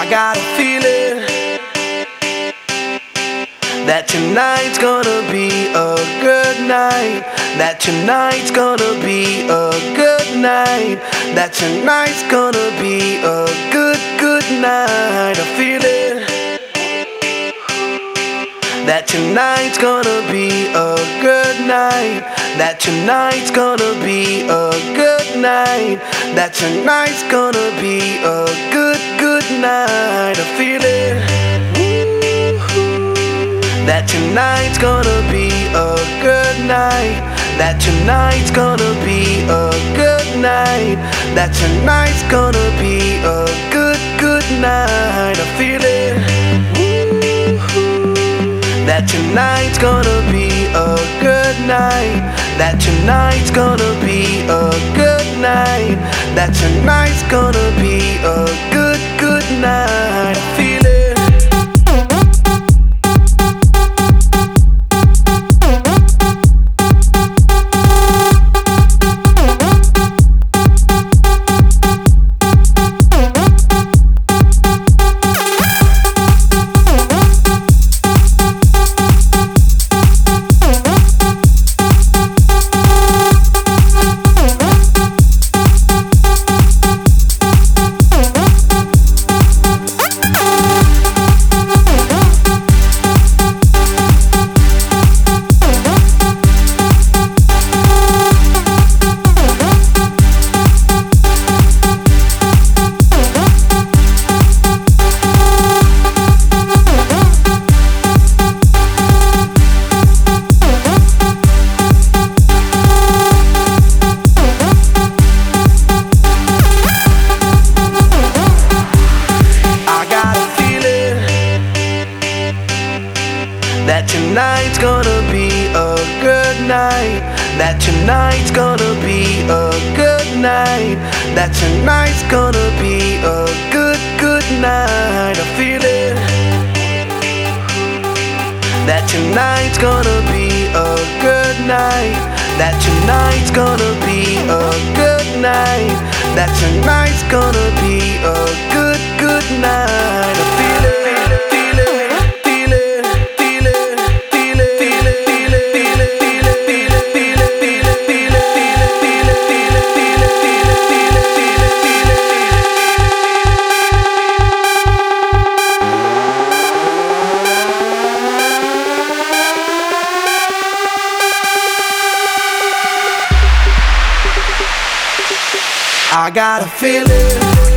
got a feeling that tonight's gonna be a good night. That tonight's gonna be a good night. That tonight's gonna be a good, good night. I feel it. That tonight's gonna be a good night. That tonight's gonna be a good night. That tonight's gonna be a good, good night. I feel it. That tonight's gonna be a good night. That tonight's gonna be a good night. That tonight's gonna be a good, good night. I feel it. That tonight's gonna be a good night. That tonight's gonna be a good night. That tonight's gonna be a good, good night. I feel it. That tonight's gonna be a good night. That tonight's gonna be a good night. That tonight's gonna be a good, good night. I feel it. That tonight's gonna be a good night. That tonight's gonna be a good night. That tonight's gonna be a good, good night. I feel it. I got a feeling.